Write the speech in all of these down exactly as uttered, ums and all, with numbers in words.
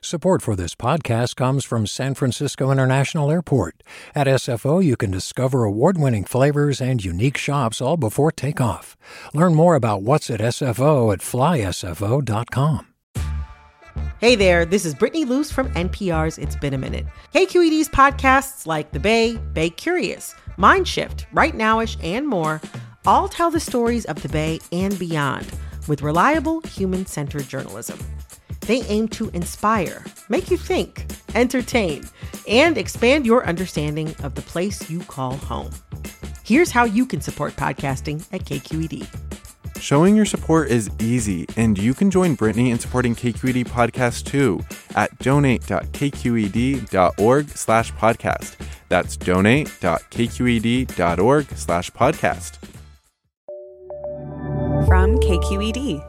Support for this podcast comes from San Francisco International Airport. At S F O, you can discover award-winning flavors and unique shops all before takeoff. Learn more about what's at S F O at fly S F O dot com. Hey there, this is Brittany Luce from N P R's It's Been a Minute. K Q E D's podcasts like The Bay, Bay Curious, Mindshift, Right Nowish, and more all tell the stories of the Bay and beyond with reliable, human-centered journalism. They aim to inspire, make you think, entertain, and expand your understanding of the place you call home. Here's how you can support podcasting at K Q E D. Showing your support is easy, and you can join Brittany in supporting K Q E D Podcast too at donate.kqed.org slash podcast. That's donate.kqed.org slash podcast. From K Q E D.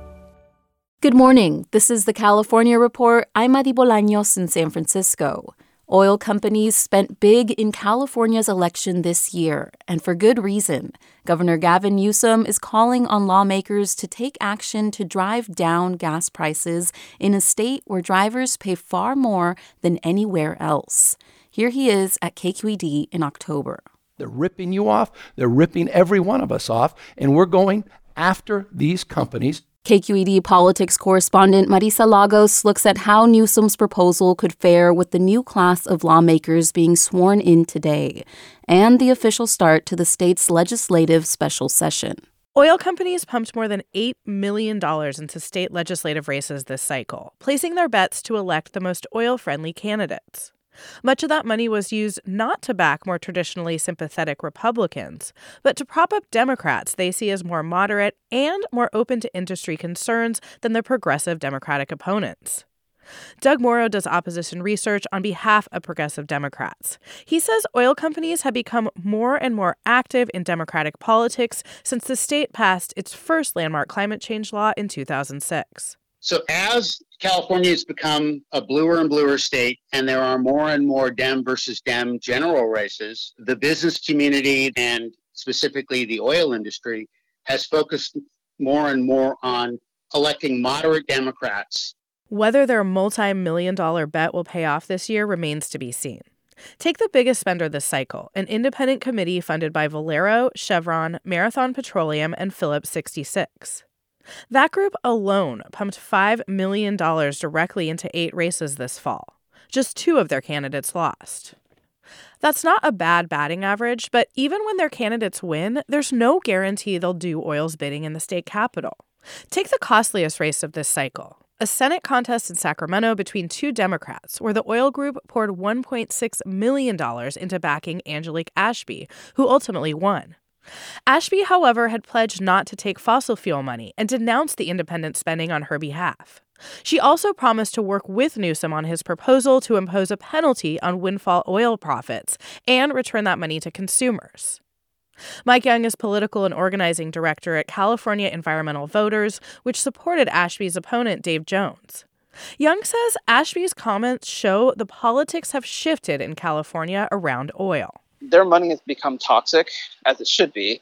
Good morning. This is the California Report. I'm Adi Bolaños in San Francisco. Oil companies spent big in California's election this year, and for good reason. Governor Gavin Newsom is calling on lawmakers to take action to drive down gas prices in a state where drivers pay far more than anywhere else. Here he is at K Q E D in October. They're ripping you off. They're ripping every one of us off, and we're going after these companies. K Q E D politics correspondent Marisa Lagos looks at how Newsom's proposal could fare with the new class of lawmakers being sworn in today and the official start to the state's legislative special session. Oil companies pumped more than eight million dollars into state legislative races this cycle, placing their bets to elect the most oil-friendly candidates. Much of that money was used not to back more traditionally sympathetic Republicans, but to prop up Democrats they see as more moderate and more open to industry concerns than their progressive Democratic opponents. Doug Morrow does opposition research on behalf of progressive Democrats. He says oil companies have become more and more active in Democratic politics since the state passed its first landmark climate change law in two thousand six. So as California has become a bluer and bluer state, and there are more and more Dem versus Dem general races, the business community and specifically the oil industry has focused more and more on electing moderate Democrats. Whether their multi-million dollar bet will pay off this year remains to be seen. Take the biggest spender this cycle, an independent committee funded by Valero, Chevron, Marathon Petroleum, and Phillips sixty-six. That group alone pumped five million dollars directly into eight races this fall. Just two of their candidates lost. That's not a bad batting average, but even when their candidates win, there's no guarantee they'll do oil's bidding in the state capitol. Take the costliest race of this cycle, a Senate contest in Sacramento between two Democrats, where the oil group poured one point six million dollars into backing Angelique Ashby, who ultimately won. Ashby, however, had pledged not to take fossil fuel money and denounced the independent spending on her behalf. She also promised to work with Newsom on his proposal to impose a penalty on windfall oil profits and return that money to consumers. Mike Young is political and organizing director at California Environmental Voters, which supported Ashby's opponent, Dave Jones. Young says Ashby's comments show the politics have shifted in California around oil. Their money has become toxic, as it should be,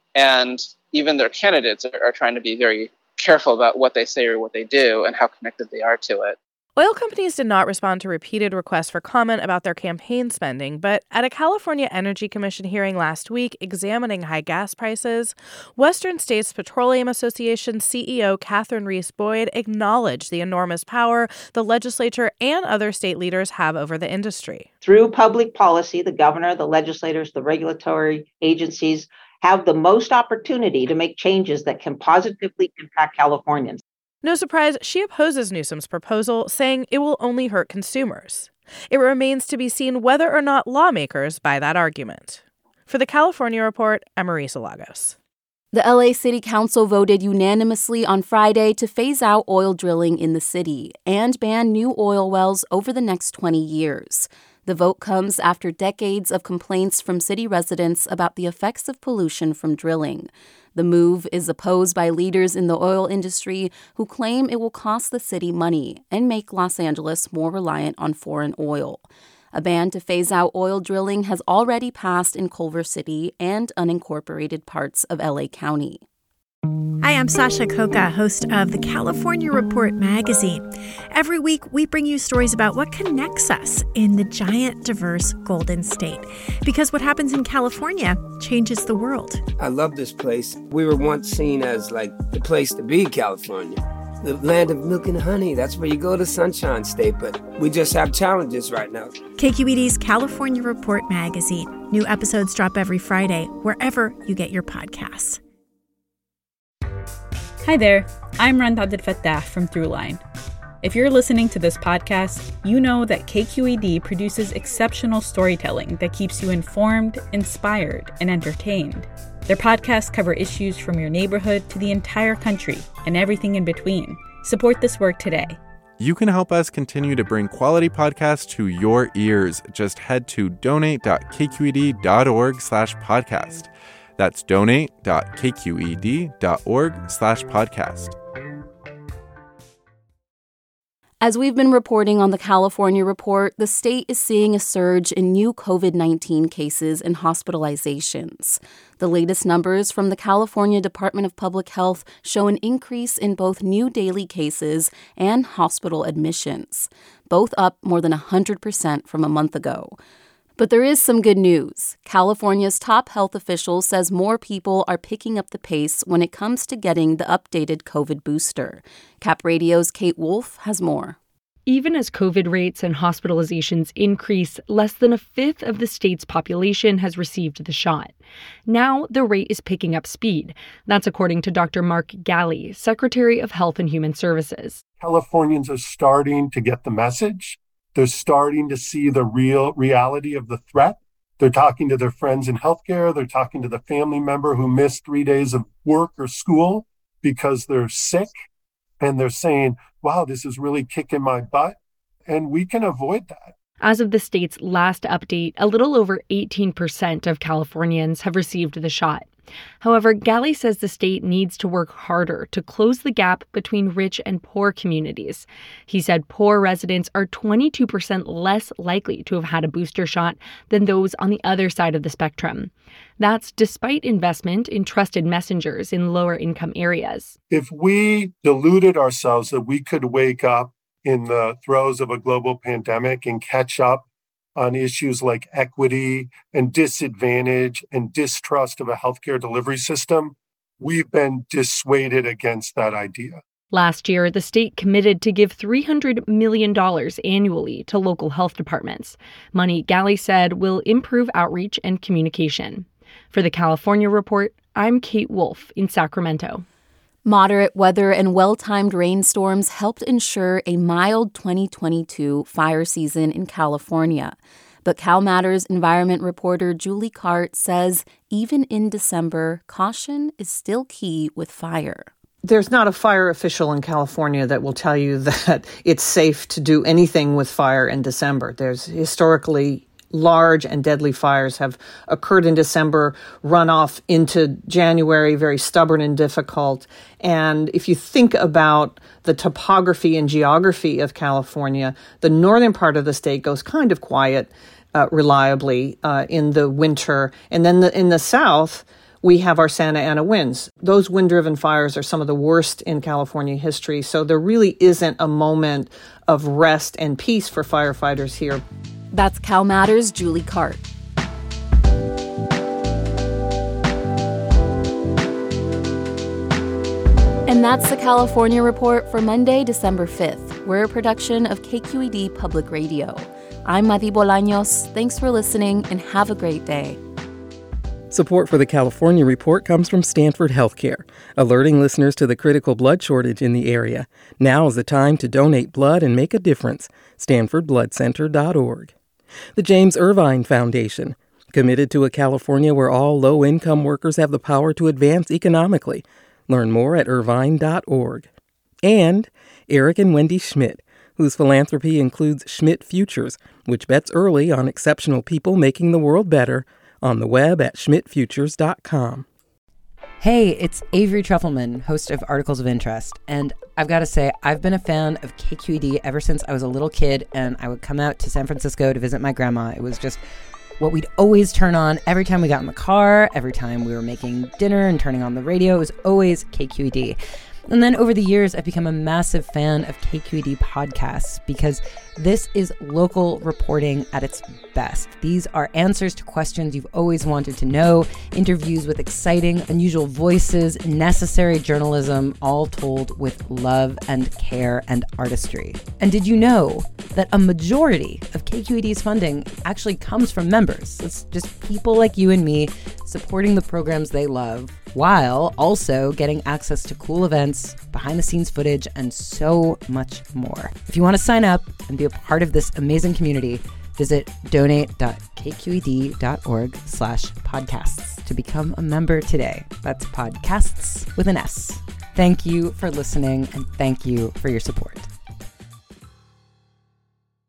and even their candidates are, are trying to be very careful about what they say or what they do and how connected they are to it. Oil companies did not respond to repeated requests for comment about their campaign spending, but at a California Energy Commission hearing last week examining high gas prices, Western States Petroleum Association C E O Catherine Reese Boyd acknowledged the enormous power the legislature and other state leaders have over the industry. Through public policy, the governor, the legislators, the regulatory agencies have the most opportunity to make changes that can positively impact Californians. No surprise, she opposes Newsom's proposal, saying it will only hurt consumers. It remains to be seen whether or not lawmakers buy that argument. For the California Report, I'm Marisa Lagos. The L A City Council voted unanimously on Friday to phase out oil drilling in the city and ban new oil wells over the next twenty years. The vote comes after decades of complaints from city residents about the effects of pollution from drilling. The move is opposed by leaders in the oil industry who claim it will cost the city money and make Los Angeles more reliant on foreign oil. A ban to phase out oil drilling has already passed in Culver City and unincorporated parts of L A County. Hi, I'm Sasha Khokha, host of the California Report magazine. Every week, we bring you stories about what connects us in the giant, diverse Golden State. Because what happens in California changes the world. I love this place. We were once seen as like the place to be, California. The land of milk and honey. That's where you go to Sunshine State, but we just have challenges right now. K Q E D's California Report magazine. New episodes drop every Friday, wherever you get your podcasts. Hi there, I'm Rand Abdel Fattah from Throughline. If you're listening to this podcast, you know that K Q E D produces exceptional storytelling that keeps you informed, inspired, and entertained. Their podcasts cover issues from your neighborhood to the entire country and everything in between. Support this work today. You can help us continue to bring quality podcasts to your ears. Just head to donate.kqed.org slash podcast. That's donate.kqed.org slash podcast. As we've been reporting on the California Report, the state is seeing a surge in new covid nineteen cases and hospitalizations. The latest numbers from the California Department of Public Health show an increase in both new daily cases and hospital admissions, both up more than one hundred percent from a month ago. But there is some good news. California's top health official says more people are picking up the pace when it comes to getting the updated COVID booster. Cap Radio's Kate Wolf has more. Even as COVID rates and hospitalizations increase, less than a fifth of the state's population has received the shot. Now, the rate is picking up speed. That's according to Doctor Mark Ghaly, Secretary of Health and Human Services. Californians are starting to get the message. They're starting to see the real reality of the threat. They're talking to their friends in healthcare. They're talking to the family member who missed three days of work or school because they're sick. And they're saying, wow, this is really kicking my butt. And we can avoid that. As of the state's last update, a little over eighteen percent of Californians have received the shot. However, Ghaly says the state needs to work harder to close the gap between rich and poor communities. He said poor residents are twenty-two percent less likely to have had a booster shot than those on the other side of the spectrum. That's despite investment in trusted messengers in lower-income areas. If we deluded ourselves that we could wake up in the throes of a global pandemic and catch up on issues like equity and disadvantage and distrust of a healthcare delivery system, we've been dissuaded against that idea. Last year, the state committed to give three hundred million dollars annually to local health departments. Money, Ghaly said, will improve outreach and communication. For the California Report, I'm Kate Wolf in Sacramento. Moderate weather and well-timed rainstorms helped ensure a mild twenty twenty-two fire season in California. But CalMatters environment reporter Julie Cart says even in December, caution is still key with fire. There's not a fire official in California that will tell you that it's safe to do anything with fire in December. There's historically large and deadly fires have occurred in December, run off into January, very stubborn and difficult. And if you think about the topography and geography of California, the northern part of the state goes kind of quiet, uh, reliably uh, in the winter. And then the, in the south, we have our Santa Ana winds. Those wind-driven fires are some of the worst in California history. So there really isn't a moment of rest and peace for firefighters here. That's CalMatters' Julie Cart. And that's the California Report for Monday, December fifth. We're a production of K Q E D Public Radio. I'm Madi Bolaños. Thanks for listening and have a great day. Support for the California Report comes from Stanford Healthcare, alerting listeners to the critical blood shortage in the area. Now is the time to donate blood and make a difference. stanford blood center dot org. The James Irvine Foundation, committed to a California where all low-income workers have the power to advance economically. Learn more at irvine dot org. And Eric and Wendy Schmidt, whose philanthropy includes Schmidt Futures, which bets early on exceptional people making the world better, on the web at schmidt futures dot com. Hey, it's Avery Trufelman, host of Articles of Interest, and I've got to say, I've been a fan of K Q E D ever since I was a little kid, and I would come out to San Francisco to visit my grandma. It was just what we'd always turn on every time we got in the car, every time we were making dinner and turning on the radio. It was always K Q E D. And then over the years, I've become a massive fan of K Q E D podcasts because this is local reporting at its best. These are answers to questions you've always wanted to know, interviews with exciting, unusual voices, necessary journalism, all told with love and care and artistry. And did you know that a majority of K Q E D's funding actually comes from members? It's just people like you and me supporting the programs they love, while also getting access to cool events, behind-the-scenes footage, and so much more. If you want to sign up and be a part of this amazing community, visit donate.kqed.org slash podcasts to become a member today. That's podcasts with an S. Thank you for listening, and thank you for your support.